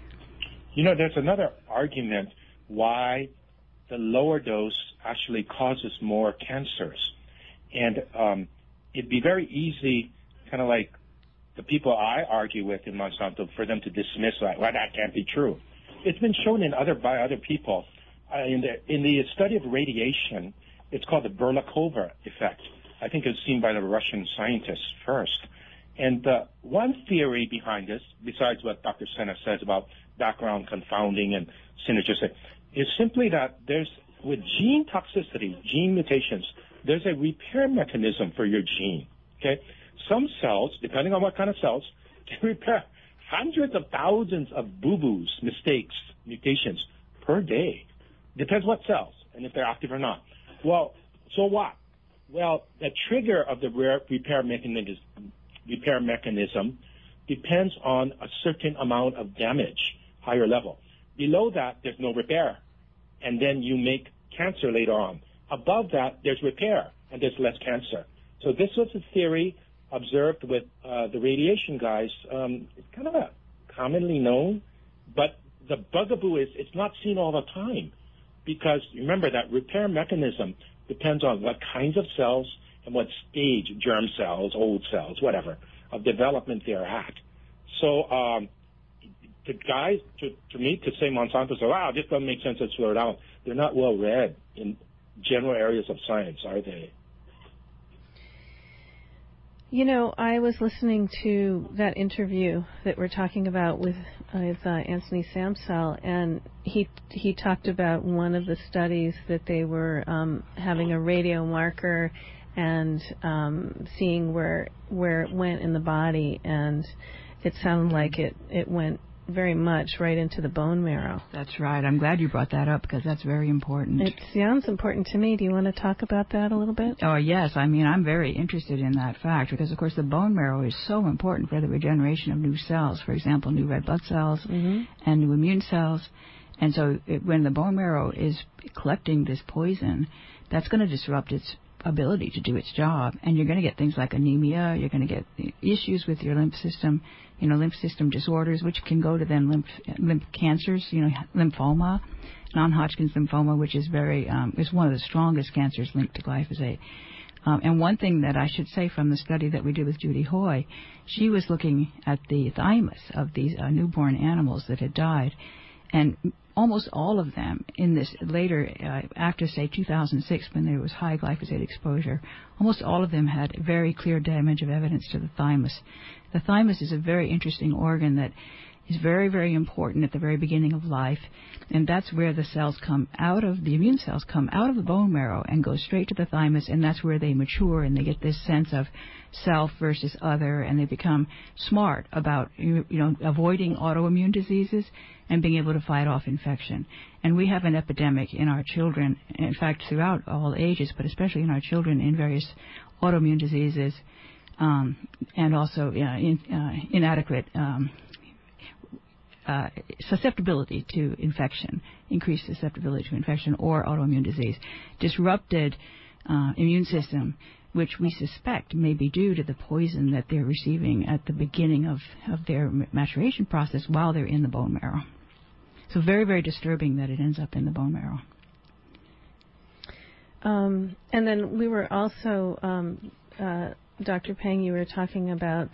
You know, there's another argument why the lower dose actually causes more cancers. And um, it'd be very easy, kind of like the people I argue with in Monsanto, for them to dismiss that. Well, that can't be true. It's been shown in other by other people. Uh, in, the, in the study of radiation, it's called the Burlakova effect. I think it was seen by the Russian scientists first. And uh, one theory behind this, besides what Doctor Sena says about background confounding and synergistic, is simply that there's, with gene toxicity, gene mutations, there's a repair mechanism for your gene, okay? Some cells, depending on what kind of cells, can repair hundreds of thousands of boo-boos, mistakes, mutations per day. Depends what cells and if they're active or not. Well, so what? Well, the trigger of the repair mechanism repair mechanism depends on a certain amount of damage, higher level. Below that, there's no repair, and then you make cancer later on. Above that, there's repair, and there's less cancer. So this was a theory observed with uh, the radiation guys. Um, it's kind of a commonly known, but the bugaboo is it's not seen all the time, because remember that repair mechanism depends on what kinds of cells and what stage, germ cells, old cells, whatever, of development they're at. So um, to guys, to, to me, to say Monsanto, say, wow, this doesn't make sense, let's slow it down. They're not well read in general areas of science, are they? You know, I was listening to that interview that we're talking about with, with uh, Anthony Samsel, and he he talked about one of the studies that they were um, having a radio marker and um, seeing where where it went in the body, and it sounded like it, it went very much right into the bone marrow. That's right. I'm glad you brought that up because that's very important. It sounds important to me. Do you want to talk about that a little bit? Oh, yes. I mean, I'm very interested in that fact because, of course, the bone marrow is so important for the regeneration of new cells. For example, new red blood cells mm-hmm. and new immune cells. And so it, when the bone marrow is collecting this poison, that's going to disrupt its ability to do its job. And you're going to get things like anemia. You're going to get issues with your lymph system, you know, lymph system disorders, which can go to then lymph, lymph cancers, you know, lymphoma, non-Hodgkin's lymphoma, which is very, um, is one of the strongest cancers linked to glyphosate. Um, and one thing that I should say from the study that we did with Judy Hoy, she was looking at the thymus of these uh, newborn animals that had died. And almost all of them in this later, uh, after, say, two thousand six, when there was high glyphosate exposure, almost all of them had very clear damage of evidence to the thymus. The thymus is a very interesting organ that is very, very important at the very beginning of life, and that's where the cells come out of, the immune cells come out of the bone marrow and go straight to the thymus, and that's where they mature and they get this sense of self versus other, and they become smart about, you know, avoiding autoimmune diseases and being able to fight off infection. And we have an epidemic in our children, in fact, throughout all ages, but especially in our children, in various autoimmune diseases, um, and also uh, in, uh, inadequate um, uh, susceptibility to infection, increased susceptibility to infection or autoimmune disease, disrupted uh, immune system, which we suspect may be due to the poison that they're receiving at the beginning of, of their maturation process while they're in the bone marrow. So very, very disturbing that it ends up in the bone marrow. Um, and then we were also, um, uh, Doctor Peng, you were talking about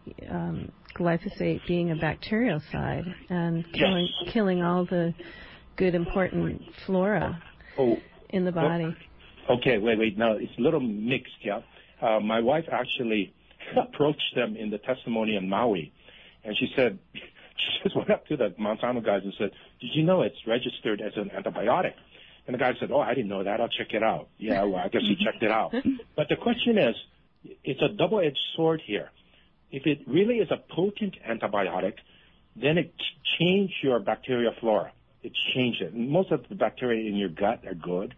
um, glyphosate being a bacteriocide and killing, yes. killing all the good, important flora oh, in the body. Oh, okay, wait, wait. Now, it's a little mixed, yeah. Uh, my wife actually approached them in the testimony in Maui, and she said, she just went up to the Monsanto guys and said, did you know it's registered as an antibiotic? And the guy said, oh, I didn't know that. I'll check it out. Yeah, well, I guess he checked it out. But the question is, it's a double-edged sword here. If it really is a potent antibiotic, then it changed your bacteria flora. It changed it. Most of the bacteria in your gut are good.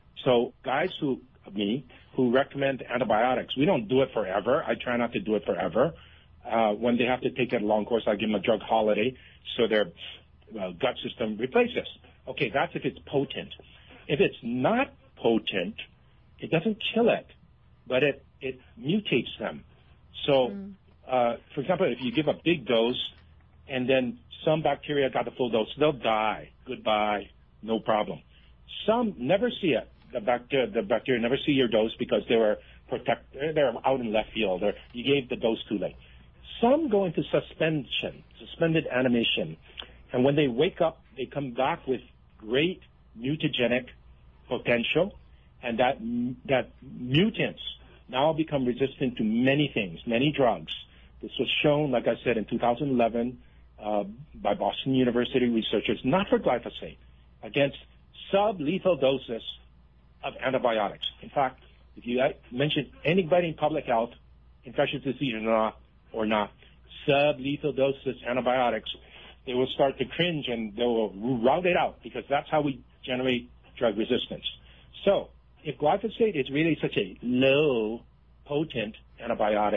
So guys who, me, who recommend antibiotics, we don't do it forever. I try not to do it forever. Uh, when they have to take it a long course, I give them a drug holiday so their uh, gut system replaces. Okay, that's if it's potent. If it's not potent, it doesn't kill it, but it, it mutates them. So, mm. uh, for example, if you give a big dose and then some bacteria got the full dose, they'll die. Goodbye, no problem. Some never see it. The bacteria, the bacteria never see your dose because they were protect, they're out in left field, or you gave the dose too late. Some go into suspension, suspended animation, and when they wake up, they come back with great mutagenic potential, and that that mutants now become resistant to many things, many drugs. This was shown, like I said, in two thousand eleven uh, by Boston University researchers, not for glyphosate, against sublethal doses of antibiotics. In fact, if you mention anybody in public health, infectious disease or not, or not, sublethal doses antibiotics, they will start to cringe and they will route it out because that's how we generate drug resistance. So if glyphosate is really such a low, potent antibiotic,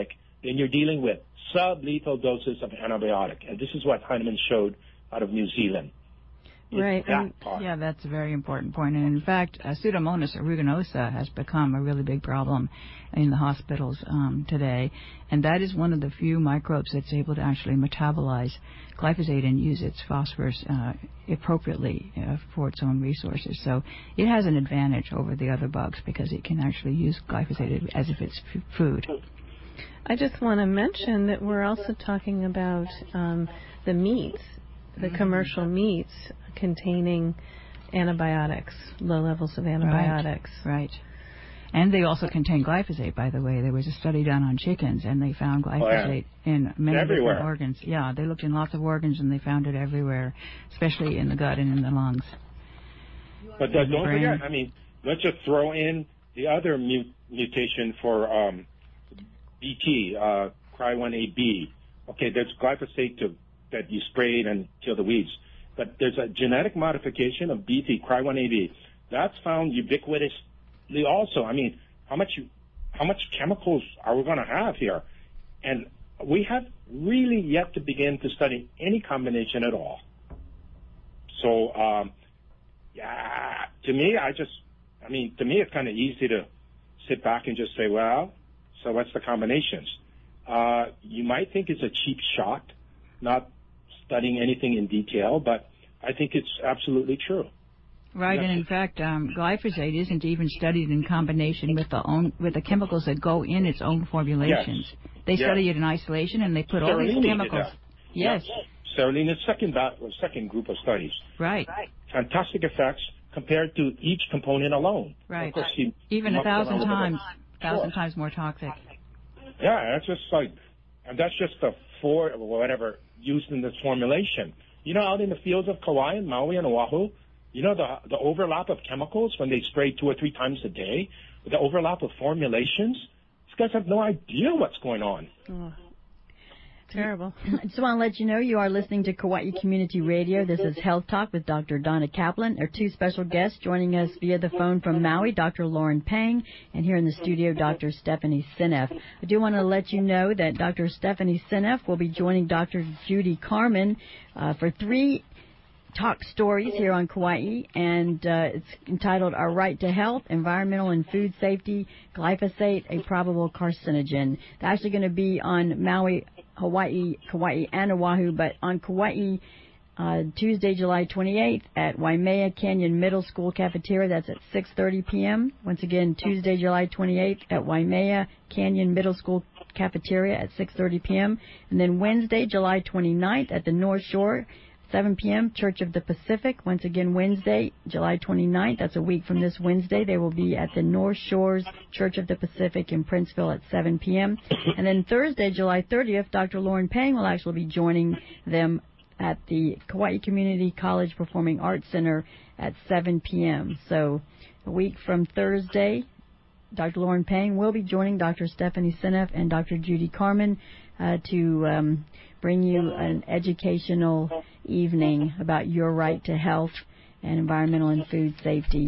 then you're dealing with sublethal doses of antibiotic. And this is what Heinemann showed out of New Zealand. It's right. That And, part. Yeah, that's a very important point. And in fact, uh, Pseudomonas aeruginosa has become a really big problem in the hospitals um, today. And that is one of the few microbes that's able to actually metabolize glyphosate and use its phosphorus uh, appropriately uh, for its own resources. So it has an advantage over the other bugs because it can actually use glyphosate as if it's f- food. I just want to mention that we're also talking about um, the meats, the commercial meats containing antibiotics, low levels of antibiotics. Right. right. And they also contain glyphosate, by the way. There was a study done on chickens, and they found glyphosate oh, yeah. in many everywhere. different organs. Yeah, they looked in lots of organs, and they found it everywhere, especially in the gut and in the lungs. But uh, don't brain. forget, I mean, let's just throw in the other mut- mutation for um, B T, uh, C R Y one A B. Okay, there's glyphosate to, that you sprayed and kill the weeds. But there's a genetic modification of B T, C R Y one A B. That's found ubiquitously also. I mean, how much you, how much chemicals are we going to have here? And we have really yet to begin to study any combination at all. So, um, yeah, to me, I just, I mean, to me, it's kind of easy to sit back and just say, well, so what's the combinations? Uh, you might think it's a cheap shot, not studying anything in detail, but I think it's absolutely true. Right, and in fact, um, glyphosate isn't even studied in combination with the own with the chemicals that go in its own formulations. Yes. They yes. study it in isolation, and they put all these Serolini chemicals. Yes. yes. Serolina's second ba- second group of studies. Right. Fantastic effects compared to each component alone. Right. Of course, he even a thousand times, thousand sure. times more toxic. Yeah, that's just like, and that's just the four or whatever used in this formulation. You know, out in the fields of Kauai and Maui and Oahu, you know, the the overlap of chemicals when they spray two or three times a day, the overlap of formulations, these guys have no idea what's going on. Oh, terrible. I just want to let you know you are listening to Kauai Community Radio. This is Health Talk with Doctor Donna Kaplan. Our two special guests joining us via the phone from Maui, Doctor Lauren Pang, and here in the studio, Doctor Stephanie Seneff. I do want to let you know that Doctor Stephanie Seneff will be joining Doctor Judy Carman uh, for three talk stories here on Kauai, and uh, it's entitled Our Right to Health, Environmental and Food Safety, Glyphosate, a Probable Carcinogen. They're actually going to be on Maui, Hawaii, Kauai, and Oahu, but on Kauai, uh, Tuesday, July twenty-eighth at Waimea Canyon Middle School Cafeteria. That's at six thirty p.m. Once again, Tuesday, July twenty-eighth at Waimea Canyon Middle School Cafeteria at six thirty p.m. And then Wednesday, July twenty-ninth at the North Shore, seven p.m., Church of the Pacific. Once again, Wednesday, July twenty-ninth. That's a week from this Wednesday. They will be at the North Shores Church of the Pacific in Princeville at seven p.m. And then Thursday, July thirtieth, Doctor Lauren Pang will actually be joining them at the Kauai Community College Performing Arts Center at seven p.m. So a week from Thursday, Doctor Lauren Pang will be joining Doctor Stephanie Seneff and Doctor Judy Carman uh, to um, bring you an educational evening about your right to health and environmental and food safety.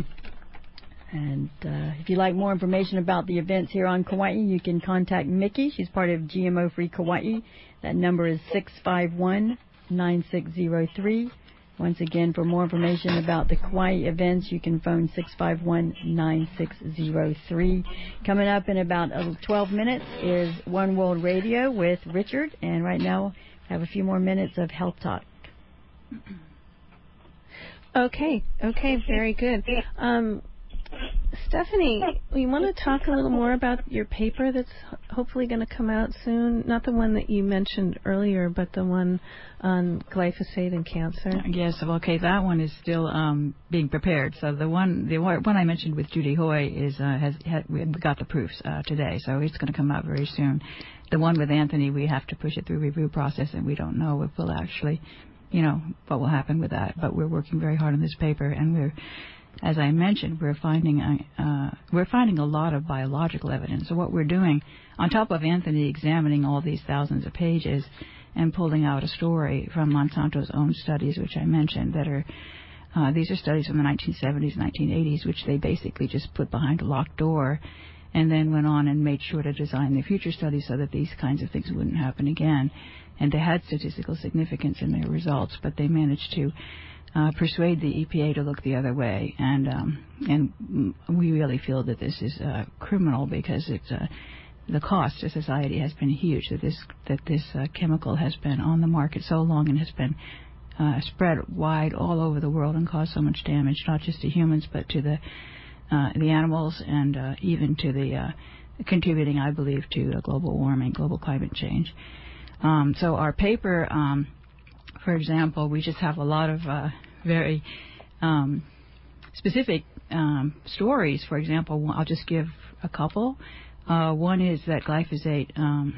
And uh, if you'd like more information about the events here on Kauai, you can contact Mickey. She's part of G M O Free Kauai. That number is six five one, nine six zero three. Once again, for more information about the Kauai events, you can phone six five one, nine six zero three. Coming up in about twelve minutes is One World Radio with Richard. And right now, we have a few more minutes of Health Talk. Okay, okay, very good. Um, Stephanie, we want to talk a little more about your paper that's hopefully going to come out soon. Not the one that you mentioned earlier, but the one on glyphosate and cancer. Yes, okay, that one is still um, being prepared. So the one, the one I mentioned with Judy Hoy is uh, has, has we got the proofs uh, today, so it's going to come out very soon. The one with Anthony, we have to push it through review process, and we don't know if we'll actually, you know, what will happen with that. But we're working very hard on this paper, and we're, as I mentioned, we're finding uh, we're finding a lot of biological evidence. So what we're doing, on top of Anthony examining all these thousands of pages and pulling out a story from Monsanto's own studies, which I mentioned, that are uh, these are studies from the nineteen seventies, nineteen eighties, which they basically just put behind a locked door and then went on and made sure to design their future studies so that these kinds of things wouldn't happen again. And they had statistical significance in their results, but they managed to uh, persuade the E P A to look the other way. And um, and we really feel that this is uh, criminal because it's uh, the cost to society has been huge. That this that this uh, chemical has been on the market so long and has been uh, spread wide all over the world and caused so much damage, not just to humans but to the uh, the animals and uh, even to the uh, contributing, I believe, to uh, global warming, global climate change. Um, so our paper, um, for example, we just have a lot of uh, very um, specific um, stories. For example, I'll just give a couple. Uh, one is that glyphosate um,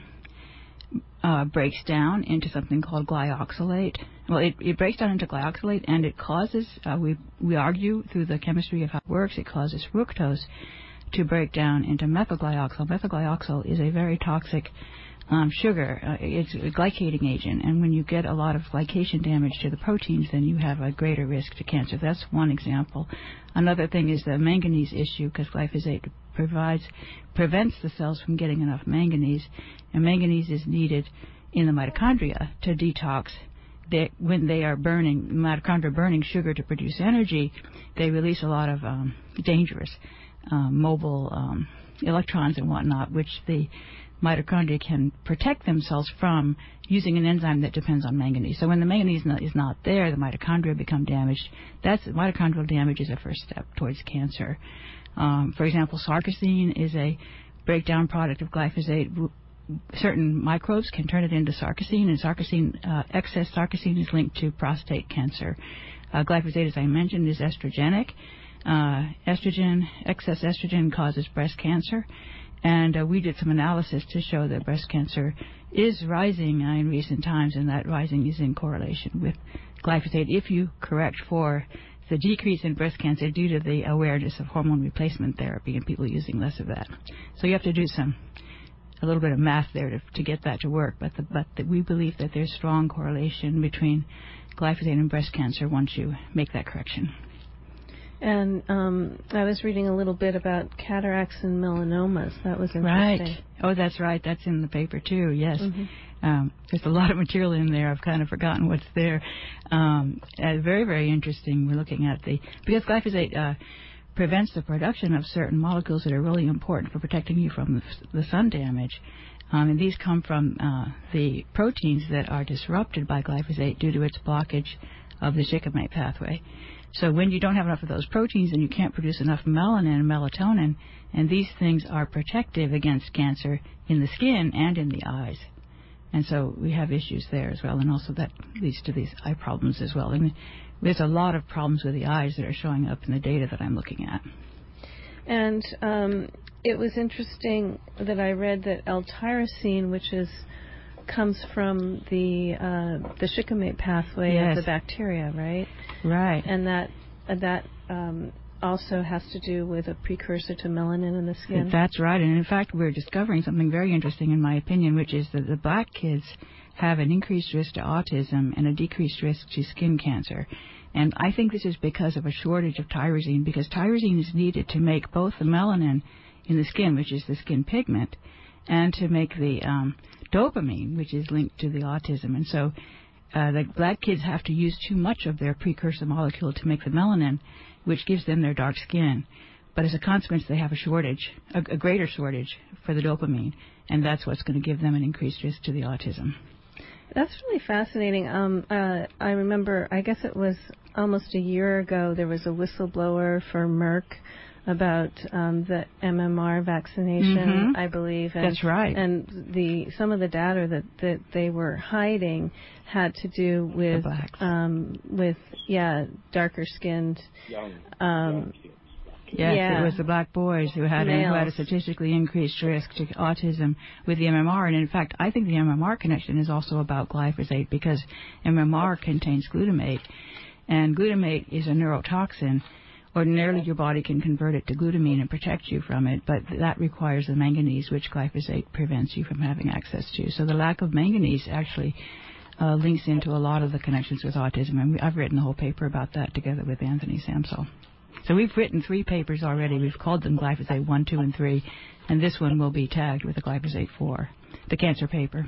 uh, breaks down into something called glyoxylate. Well, it, it breaks down into glyoxylate, and it causes, uh, we, we argue through the chemistry of how it works, it causes fructose to break down into methylglyoxal. Methylglyoxal is a very toxic Um, sugar. Uh, it's a glycating agent, and when you get a lot of glycation damage to the proteins, then you have a greater risk to cancer. That's one example. Another thing is the manganese issue, because glyphosate provides prevents the cells from getting enough manganese, and manganese is needed in the mitochondria to detox. They, when they are burning, mitochondria burning sugar to produce energy, they release a lot of um, dangerous um, mobile um, electrons and whatnot, which the mitochondria can protect themselves from using an enzyme that depends on manganese. So when the manganese not, is not there, the mitochondria become damaged. That's mitochondrial damage is a first step towards cancer. Um, for example, sarcosine is a breakdown product of glyphosate. Certain microbes can turn it into sarcosine, and sarcosine, uh, excess sarcosine is linked to prostate cancer. Uh, glyphosate, as I mentioned, is estrogenic. Uh, estrogen, excess estrogen causes breast cancer. And uh, we did some analysis to show that breast cancer is rising uh, in recent times, and that rising is in correlation with glyphosate if you correct for the decrease in breast cancer due to the awareness of hormone replacement therapy and people using less of that. So you have to do some, a little bit of math there to, to get that to work, but, the, but the, we believe that there's strong correlation between glyphosate and breast cancer once you make that correction. And um, I was reading a little bit about cataracts and melanomas. That was interesting. Right. Oh, that's right. That's in the paper, too, yes. Mm-hmm. Um, there's a lot of material in there. I've kind of forgotten what's there. Um, uh, very, very interesting. We're looking at the... Because glyphosate uh, prevents the production of certain molecules that are really important for protecting you from the, the sun damage. Um, and these come from uh, the proteins that are disrupted by glyphosate due to its blockage of the shikimate pathway. So when you don't have enough of those proteins, then you can't produce enough melanin and melatonin, and these things are protective against cancer in the skin and in the eyes. And so we have issues there as well, and also that leads to these eye problems as well. I mean, there's a lot of problems with the eyes that are showing up in the data that I'm looking at. And um, it was interesting that I read that L-tyrosine, which is comes from the uh, the shikimate pathway yes. of the bacteria, right? Right. And that uh, that um, also has to do with a precursor to melanin in the skin. That's right. And in fact, we're discovering something very interesting, in my opinion, which is that the black kids have an increased risk to autism and a decreased risk to skin cancer. And I think this is because of a shortage of tyrosine, because tyrosine is needed to make both the melanin in the skin, which is the skin pigment, and to make the um, dopamine, which is linked to the autism. And so uh, the black kids have to use too much of their precursor molecule to make the melanin, which gives them their dark skin. But as a consequence, they have a shortage, a, a greater shortage for the dopamine, and that's what's going to give them an increased risk to the autism. That's really fascinating. Um, uh, I remember, I guess it was almost a year ago, there was a whistleblower for Merck about um, the M M R vaccination, mm-hmm. I believe. And, That's right. And the some of the data that, that they were hiding had to do with um, with yeah darker skinned. Young. Um, Yes, yeah. it was the black boys who had, a, who had a statistically increased risk to autism with the M M R. And in fact, I think the M M R connection is also about glyphosate, because M M R contains glutamate, and glutamate is a neurotoxin. Ordinarily, your body can convert it to glutamine and protect you from it, but that requires the manganese, which glyphosate prevents you from having access to. So the lack of manganese actually uh, links into a lot of the connections with autism, and we, I've written a whole paper about that together with Anthony Samsel. So we've written three papers already. We've called them glyphosate one, two, and three, and this one will be tagged with the glyphosate four, the cancer paper.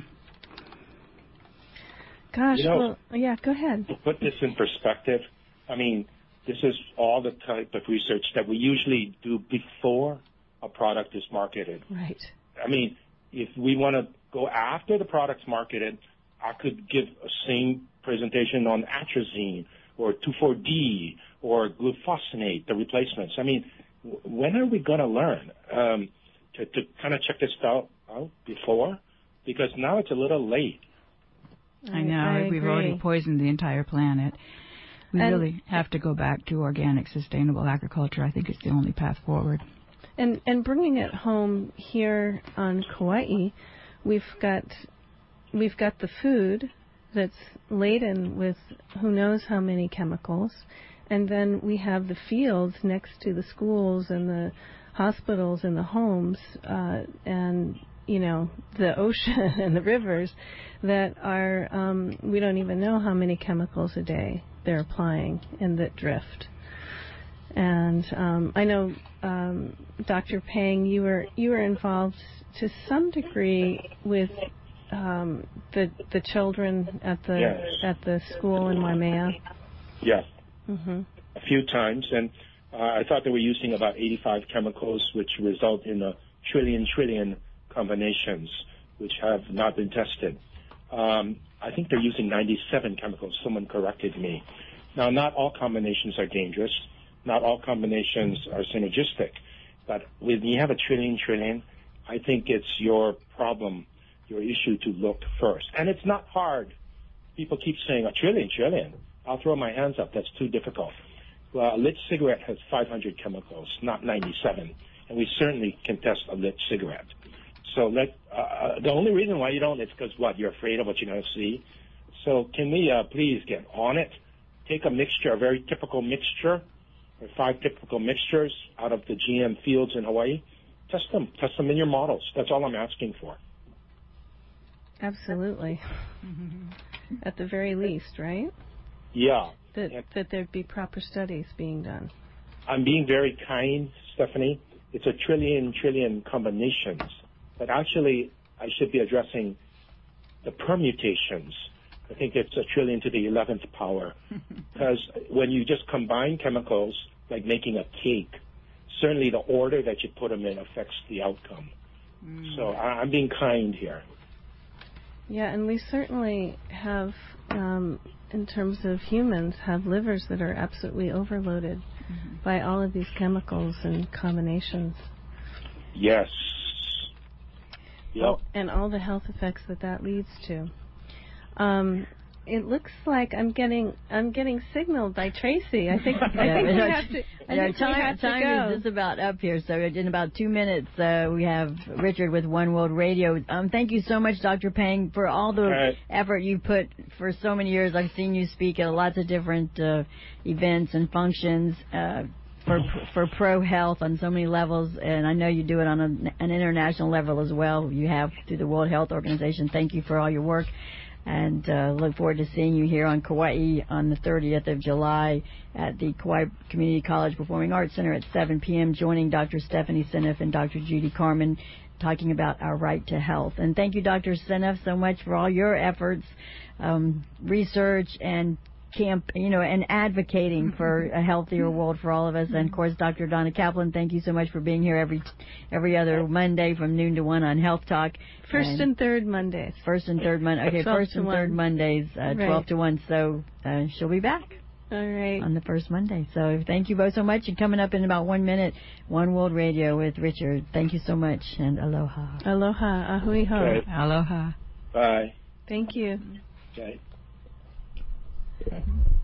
Gosh, you know, well, yeah, go ahead. To put this in perspective, I mean, this is all the type of research that we usually do before a product is marketed. Right. I mean, if we want to go after the product's marketed, I could give a same presentation on atrazine or two four D or glufosinate, the replacements. I mean, w- when are we going to learn um, to, to kind of check this out, out before? Because now it's a little late. I know. I We've agree. already poisoned the entire planet. We And- really have to go back to organic, sustainable agriculture. I think it's the only path forward. And and bringing it home here on Kauai, we've got we've got the food that's laden with who knows how many chemicals, and then we have the fields next to the schools and the hospitals and the homes, uh, and you know the ocean and the rivers that are um, we don't even know how many chemicals a day they're applying and that drift. And um, I know, um, Doctor Pang, you were you were involved to some degree with um, the the children at the Yes. at the school in Waimea. Yeah, Mm-hmm. a few times. And uh, I thought they were using about eighty-five chemicals, which result in a trillion, trillion combinations, which have not been tested. Um, I think they're using ninety-seven chemicals. Someone corrected me. Now, not all combinations are dangerous. Not all combinations are synergistic. But when you have a trillion, trillion, I think it's your problem, your issue to look first. And it's not hard. People keep saying a trillion, trillion. I'll throw my hands up. That's too difficult. Well, a lit cigarette has five hundred chemicals, not ninety-seven. And we certainly can test a lit cigarette. So let, uh, the only reason why you don't is because, what, you're afraid of what you're going to see. So can we uh, please get on it? Take a mixture, a very typical mixture, or five typical mixtures out of the G M fields in Hawaii. Test them. Test them in your models. That's all I'm asking for. Absolutely. At the very least, right? Yeah. That And that there'd be proper studies being done. I'm being very kind, Stephanie. It's a trillion, trillion combinations. But actually, I should be addressing the permutations. I think it's a trillion to the eleventh power. Because when you just combine chemicals, like making a cake, certainly the order that you put them in affects the outcome. Mm. So I, I'm being kind here. Yeah, and we certainly have, um, in terms of humans, have livers that are absolutely overloaded mm-hmm. by all of these chemicals and combinations. Yes. Yep. Oh, and all the health effects that that leads to. Um, it looks like I'm getting I'm getting signaled by Tracy. I think I yeah, think we our, have to. I our think time, we have time to go. is just about up here. So in about two minutes, uh, we have Richard with One World Radio. Um, thank you so much, Doctor Pang, for all the right. effort you put for so many years. I've seen you speak at lots of different uh, events and functions. Uh, For, for pro health on so many levels, and I know you do it on a, an international level as well. You have through the World Health Organization. Thank you for all your work, and uh, look forward to seeing you here on Kauai on the thirtieth of July at the Kauai Community College Performing Arts Center at seven p.m. joining Doctor Stephanie Seneff and Doctor Judy Carman, talking about our right to health. And thank you, Doctor Seneff, so much for all your efforts, um, research, and camp, you know, and advocating for a healthier world for all of us. And of course, Doctor Donna Kaplan, thank you so much for being here every every other Monday from noon to one on Health Talk. First and, and third Mondays. First and third Monday. Okay, first and third Mondays, uh, right. twelve to one. So uh, she'll be back. All right. On the first Monday. So thank you both so much. And coming up in about one minute, One World Radio with Richard. Thank you so much, and aloha. Aloha. Ahui ho. Okay. Aloha. Bye. Thank you. Okay. Mm-hmm.